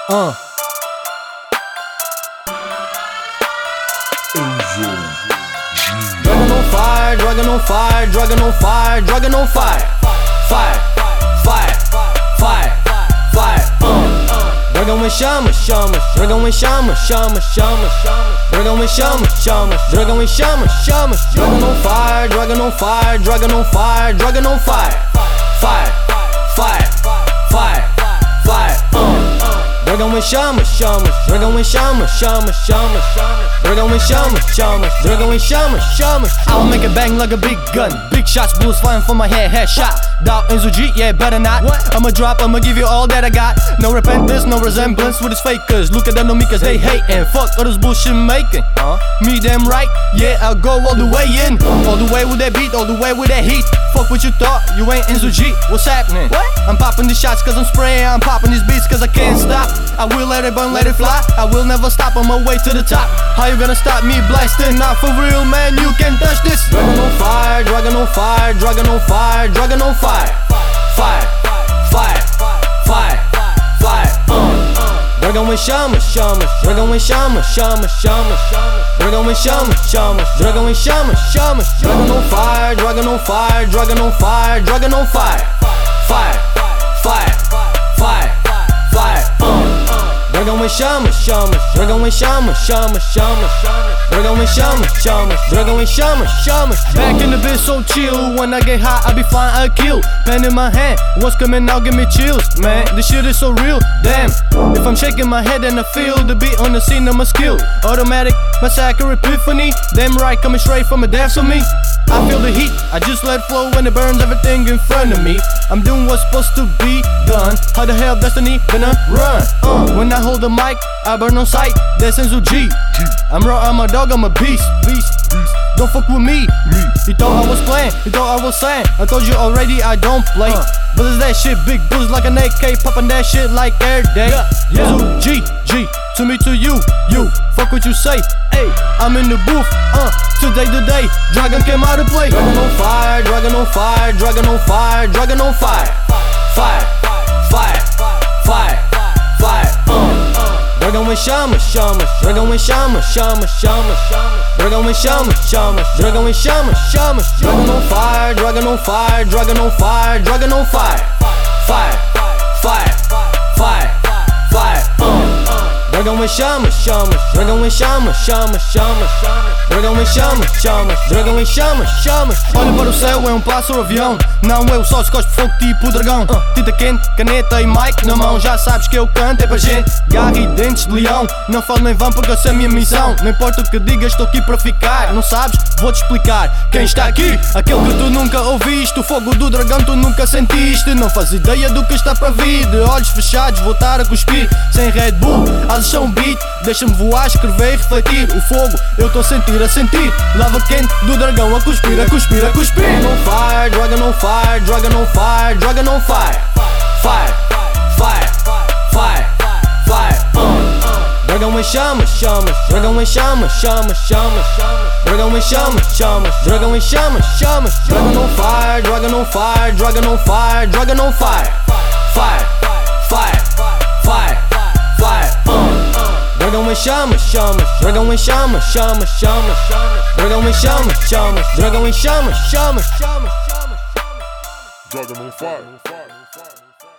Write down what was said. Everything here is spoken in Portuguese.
Dragon on fire, dragon on fire, dragon on fire, dragon on fire. Fire, fire, fire, fire. Dragão em chamas, chamas, dragão em chamas, chamas, chamas. Dragão em chamas, chamas, dragão em chamas, chamas. Dragon on fire, dragon on fire, dragon on fire, dragon on fire. Fire, fire, fire, fire. Dragão em chamas, chamas, dragão em chamas, chamas, chamas. Dragão em chamas, chamas, dragão em chamas, chamas. I'll make it bang like a big gun. Big shots, bullets flying from my head, headshot. Doubt Enzo G, yeah, better not. I'ma drop, I'ma give you all that I got. No repentance, no resemblance with his fakers. Look at them, no me cause they hatin'. Fuck all this bullshit making. Me damn right, yeah, I'll go all the way in. All the way with that beat, all the way with that heat. Fuck what you thought, you ain't Enzo G, what's happening? I'm popping these shots cause I'm spraying. I'm popping these beats cause I can't stop. I will let it burn, let it fly. I will never stop on my way to the top. How you gonna stop me blasting? Not for real, man, you can't touch this. Dragon on fire, dragon on fire, dragon on fire, dragon on fire. Fire, fire, fire, fire. Dragão em chamas, chamas, dragão em chamas, chamas, chamas. Dragão em chamas, chamas, dragão em chamas, chamas. Dragon on fire, dragon on fire, dragon on fire, dragon on fire. Fire, fire, fire, fire. Dragão em chamas, chamas, dragão em chamas, chamas, chamas. Dragão em chamas, chamas, dragão em chamas, chamas. Back in the bitch so chill. When I get hot, I be flying a kill. Pen in my hand, what's coming out give me chills. Man, this shit is so real, damn. If I'm shaking my head and I feel the beat on the scene, I'm a skill. Automatic, massacre epiphany. Damn right, coming straight from a depths of me. I feel the heat, I just let flow when it burns everything in front of me. I'm doing what's supposed to be done. How the hell destiny gonna run? When I hold the mic, I burn on sight. That's Enzo G. I'm raw, I'm a dog, I'm a beast. Don't fuck with me. You thought I was playing, you thought I was saying. I told you already, I don't play. But it's that shit, big booze like an AK, popping that shit like every day. Enzo G, G, to me, to you, you. Fuck what you say, hey. I'm in the booth, today, Dragon came out to play. Dragon on fire, dragon on fire, dragon on fire, dragon on fire. Fire, fire, fire, fire. Dragão em chamas, chamas, dragão em chamas, chamas, chamas. Dragão em chamas, chamas, dragão em chamas, chamas. Dragon on fire, dragon on fire, dragon on fire, dragon on fire. Fire, fire, fire, fire. Dragão em chamas, chamas, dragão em chamas, chamas, chamas. Dragão em chamas, chamas, dragão em chamas, chamas. Olha para o céu, é pássaro avião. Não, eu só cospo fogo tipo dragão. Tinta quente, caneta e mic na mão. Já sabes que eu canto, é para gente. Garra e dentes de leão. Não falo nem vão porque essa é a minha missão. Não importa o que digas, estou aqui para ficar. Não sabes? Vou-te explicar. Quem está aqui? Aquele que tu nunca ouviste. O fogo do dragão tu nunca sentiste. Não faz ideia do que está para vir. De olhos fechados vou estar a cuspir. Sem Red Bull, asas são beat. Deixa-me voar, escrever e refletir. O fogo eu estou a sentir, a sentir. Lava quente do dragão a cuspir, a cuspir, a cuspir. Dragon on fire, dragon on fire, dragon on fire, dragon on fire. Fire, fire, fire, fire. Dragão em chamas, chamas, dragão em chamas, chamas, chamas. Dragão em chamas, chamas, dragão em chamas, chamas. Dragon on fire, dragon on fire, dragon on fire, dragon on fire. Fire, fire, fire, fire. Dragão em chamas, chamas, dragão em chamas, chamas, chamas. Dragão em chamas, chamas, dragão em chamas, chamas. Dragon on fire.